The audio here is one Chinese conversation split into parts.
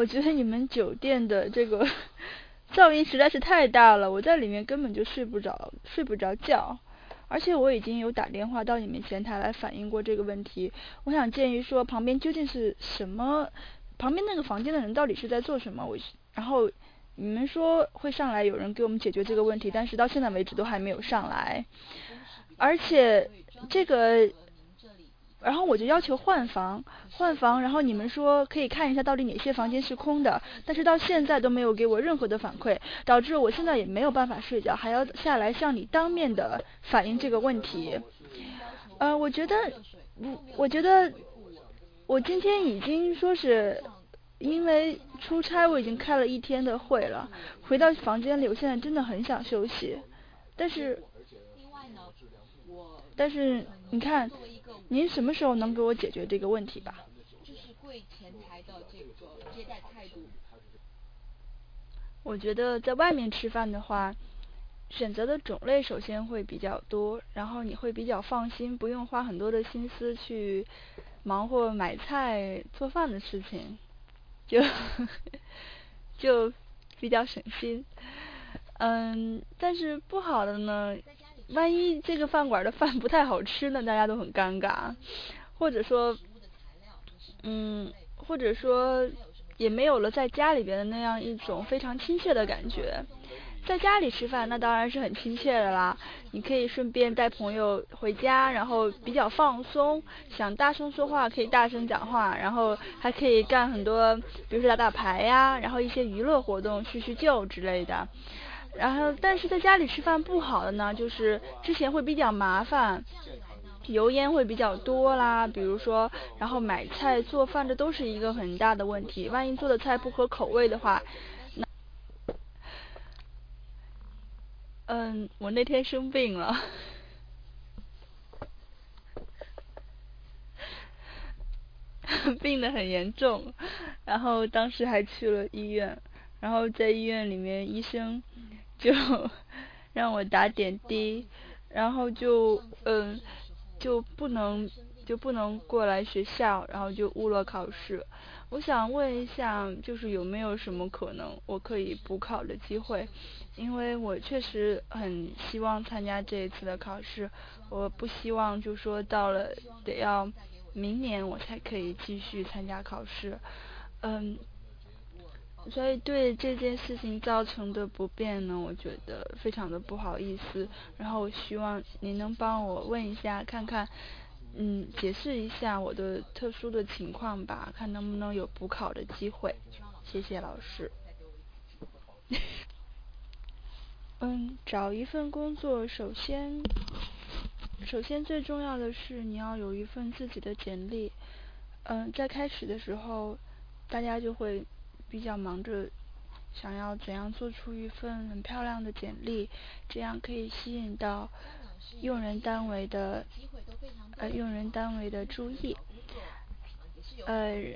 我觉得你们酒店的这个噪音实在是太大了，我在里面根本就睡不着觉。而且我已经有打电话到你们前台来反映过这个问题，我想建议说旁边究竟是什么，旁边那个房间的人到底是在做什么，然后你们说会上来有人给我们解决这个问题，但是到现在为止都还没有上来，而且这个然后我就要求换房，然后你们说可以看一下到底哪些房间是空的，但是到现在都没有给我任何的反馈，导致我现在也没有办法睡觉，还要下来向你当面的反映这个问题。我觉得，我觉得我今天已经说是因为出差，我已经开了一天的会了，回到房间里，我现在真的很想休息，但是你看，您什么时候能给我解决这个问题吧？我觉得在外面吃饭的话，选择的种类首先会比较多，然后你会比较放心，不用花很多的心思去忙活买菜做饭的事情，就就比较省心。但是不好的呢，万一这个饭馆的饭不太好吃呢，大家都很尴尬，或者说，或者说也没有了在家里边的那样一种非常亲切的感觉。在家里吃饭那当然是很亲切的啦，你可以顺便带朋友回家，然后比较放松，想大声说话可以大声讲话，然后还可以干很多，比如说打牌呀，然后一些娱乐活动叙叙旧之类的。然后但是在家里吃饭不好的呢，就是之前会比较麻烦，油烟会比较多啦，比如说，然后买菜做饭这都是一个很大的问题，万一做的菜不合口味的话，我那天生病了，病得很严重，然后当时还去了医院，然后在医院里面医生就让我打点滴，然后就不能过来学校，然后就误了考试。我想问一下，就是有没有什么可能我可以补考的机会？因为我确实很希望参加这一次的考试，我不希望就说到了得要明年我才可以继续参加考试。嗯，所以对这件事情造成的不便呢，我觉得非常的不好意思。然后我希望您能帮我问一下，看看，解释一下我的特殊的情况吧，看能不能有补考的机会。谢谢老师。找一份工作，首先最重要的是你要有一份自己的简历。在开始的时候，大家就会比较忙着想要怎样做出一份很漂亮的简历，这样可以吸引到用人单位的注意。呃，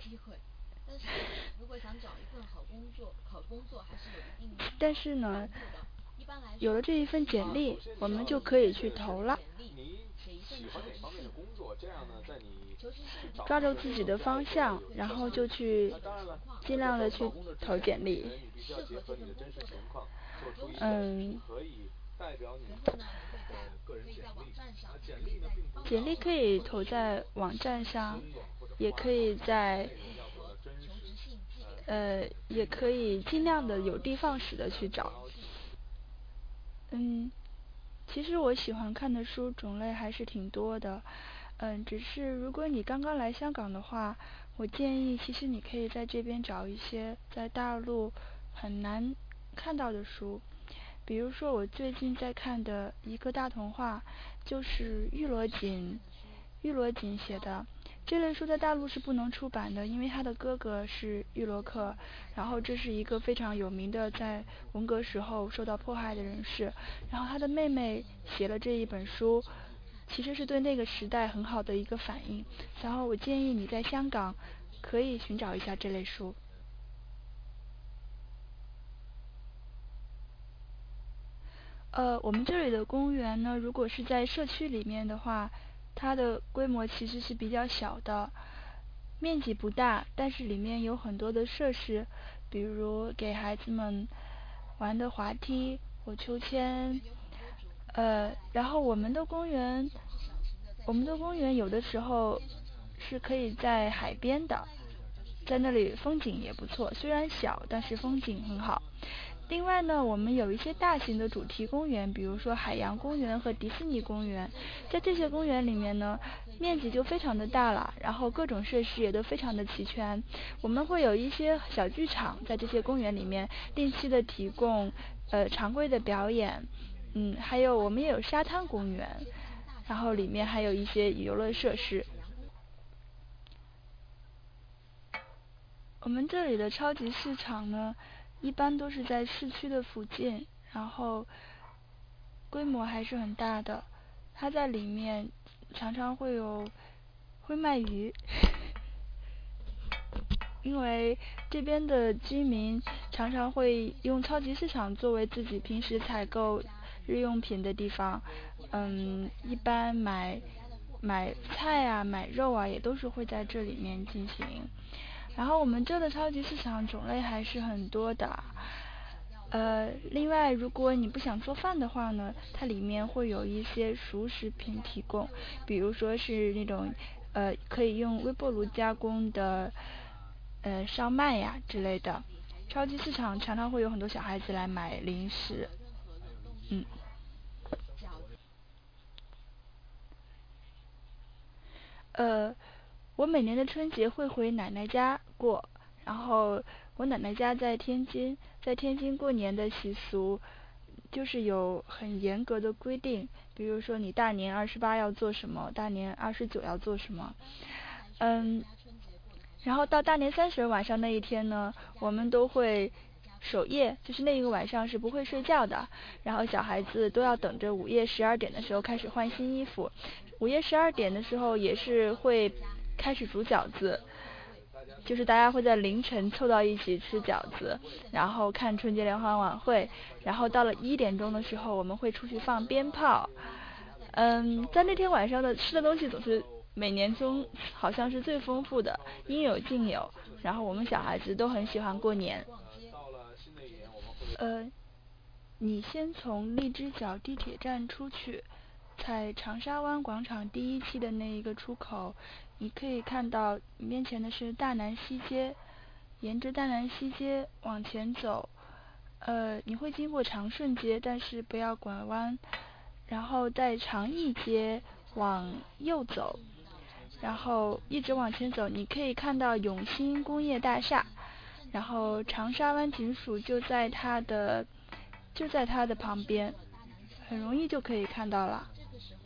但是呢，有了这一份简历，我们就可以去投了。抓住自己的方向，然后就去尽量的去投简历。嗯，简历可以投在网站上，也可以也可以尽量的有的放矢的去找。其实我喜欢看的书种类还是挺多的。只是如果你刚刚来香港的话，我建议其实你可以在这边找一些在大陆很难看到的书。比如说我最近在看的一个大童话，就是玉罗锦写的。这类书在大陆是不能出版的，因为他的哥哥是玉罗克，然后这是一个非常有名的在文革时候受到迫害的人士，然后他的妹妹写了这一本书，其实是对那个时代很好的一个反应。然后我建议你在香港可以寻找一下这类书。我们这里的公园呢，如果是在社区里面的话，它的规模其实是比较小的， 面积不大，但是里面有很多的设施，比如给孩子们玩的滑梯、火秋千，然后我们的公园有的时候是可以在海边的，在那里风景也不错，虽然小，但是风景很好。另外呢，我们有一些大型的主题公园，比如说海洋公园和迪士尼公园。在这些公园里面呢，面积就非常的大了，然后各种设施也都非常的齐全。我们会有一些小剧场在这些公园里面定期的提供常规的表演，还有我们也有沙滩公园，然后里面还有一些游乐设施。我们这里的超级市场呢，一般都是在市区的附近，然后规模还是很大的。它在里面常常会卖鱼，因为这边的居民常常会用超级市场作为自己平时采购日用品的地方。一般买菜啊、买肉啊，也都是会在这里面进行。然后我们这的超级市场种类还是很多的。另外，如果你不想做饭的话呢，它里面会有一些熟食品提供，比如说是那种可以用微波炉加工的烧麦呀之类的。超级市场常常会有很多小孩子来买零食。呃，我每年的春节会回奶奶家过，然后我奶奶家在天津，在天津过年的习俗就是有很严格的规定，比如说你大年28要做什么，大年29要做什么。然后到大年30晚上那一天呢，我们都会守夜，就是那一个晚上是不会睡觉的。然后小孩子都要等着午夜12点的时候开始换新衣服。午夜12点的时候也是会开始煮饺子，就是大家会在凌晨凑到一起吃饺子，然后看春节联欢晚会。然后到了1点钟的时候，我们会出去放鞭炮。在那天晚上的吃的东西总是每年中好像是最丰富的，应有尽有。然后我们小孩子都很喜欢过年。你先从荔枝角地铁站出去，在长沙湾广场第1期的那一个出口，你可以看到面前的是大南西街，沿着大南西街往前走，你会经过长顺街，但是不要拐弯，然后在长义街往右走，然后一直往前走，你可以看到永兴工业大厦，然后长沙湾警署就在它的旁边，很容易就可以看到了。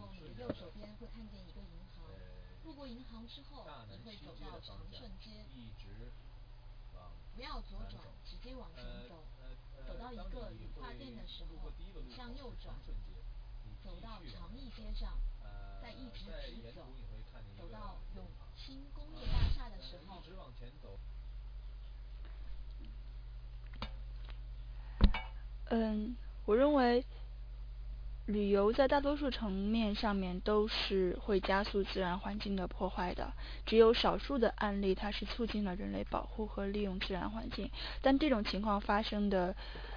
我认为旅游在大多数层面上面都是会加速自然环境的破坏的，只有少数的案例它是促进了人类保护和利用自然环境，但这种情况发生的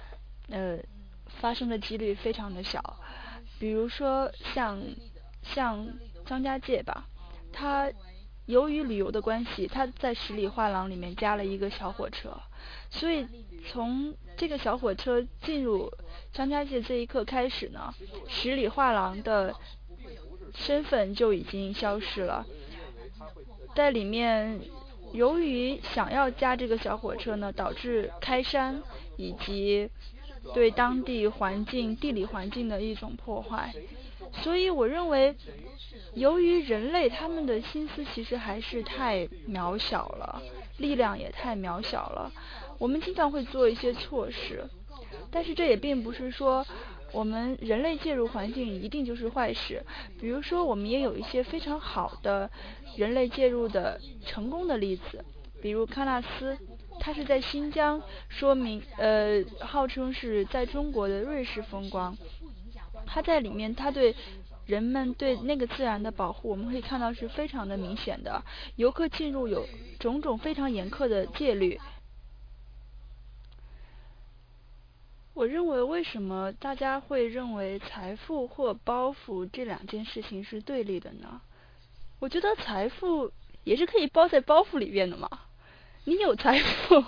几率非常的小。比如说像张家界吧，它由于旅游的关系，它在十里画廊里面加了一个小火车，所以从这个小火车进入张家界这一刻开始呢，十里画廊的身份就已经消失了。在里面，由于想要加这个小火车呢，导致开山以及对当地地理环境的一种破坏。所以我认为，由于人类他们的心思其实还是太渺小了，力量也太渺小了，我们经常会做一些错事，但是这也并不是说我们人类介入环境一定就是坏事。比如说我们也有一些非常好的人类介入的成功的例子，比如喀纳斯，它是在新疆，号称是在中国的瑞士风光。它在里面，它对人们对那个自然的保护，我们可以看到是非常的明显的。游客进入有种种非常严苛的戒律。我认为为什么大家会认为财富或包袱这两件事情是对立的呢？我觉得财富也是可以包在包袱里边的嘛。你有财富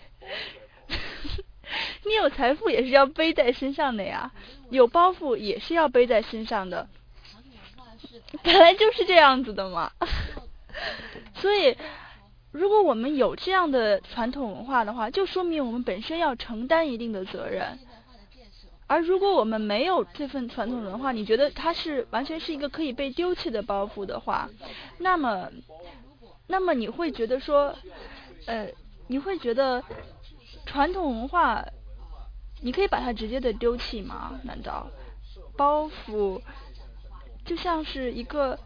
你有财富也是要背在身上的呀，有包袱也是要背在身上的，本来就是这样子的嘛。所以如果我们有这样的传统文化的话，就说明我们本身要承担一定的责任。而如果我们没有这份传统文化，你觉得它是完全是一个可以被丢弃的包袱的话，那么你会觉得说，你会觉得传统文化，你可以把它直接的丢弃吗？难道包袱就像是一个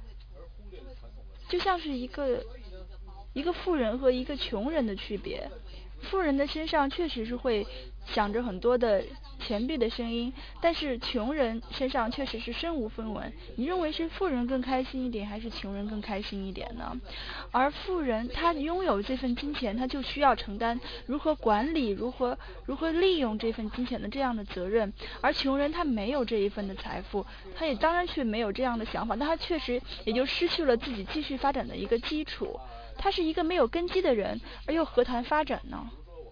一个富人和一个穷人的区别？富人的身上确实是会想着很多的钱币的声音，但是穷人身上确实是身无分文。你认为是富人更开心一点，还是穷人更开心一点呢？而富人他拥有这份金钱，他就需要承担如何管理、如何利用这份金钱的这样的责任。而穷人他没有这一份的财富，他也当然却没有这样的想法，但他确实也就失去了自己继续发展的一个基础。他是一个没有根基的人，而又何谈发展呢？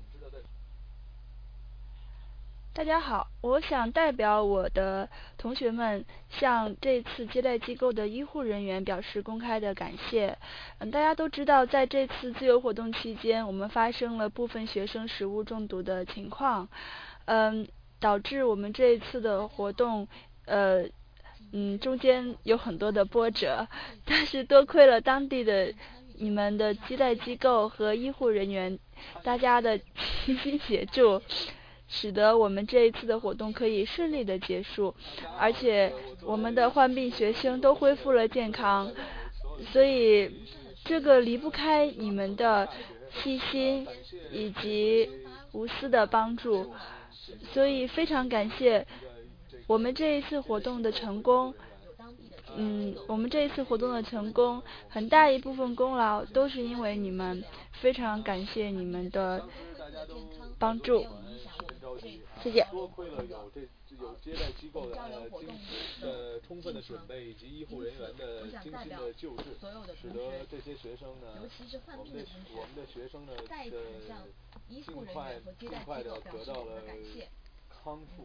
大家好，我想代表我的同学们向这次接待机构的医护人员表示公开的感谢。大家都知道，在这次自由活动期间，我们发生了部分学生食物中毒的情况，导致我们这一次的活动，中间有很多的波折，但是多亏了当地的你们的接待机构和医护人员，大家的齐心协助，使得我们这一次的活动可以顺利的结束，而且我们的患病学生都恢复了健康，所以这个离不开你们的细心以及无私的帮助，所以非常感谢。我们这一次活动的成功，很大一部分功劳都是因为你们，非常感谢你们的帮助，谢谢。 多亏了有接待机构的充分的准备以及医护人员的精心的救治，使得这些学生呢，我们的学生呢尽快的得到了康复。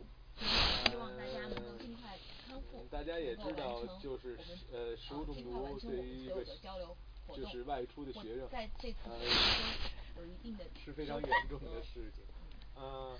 大家也知道，就是食物中毒对于一个就是外出的学生，是非常严重的事情。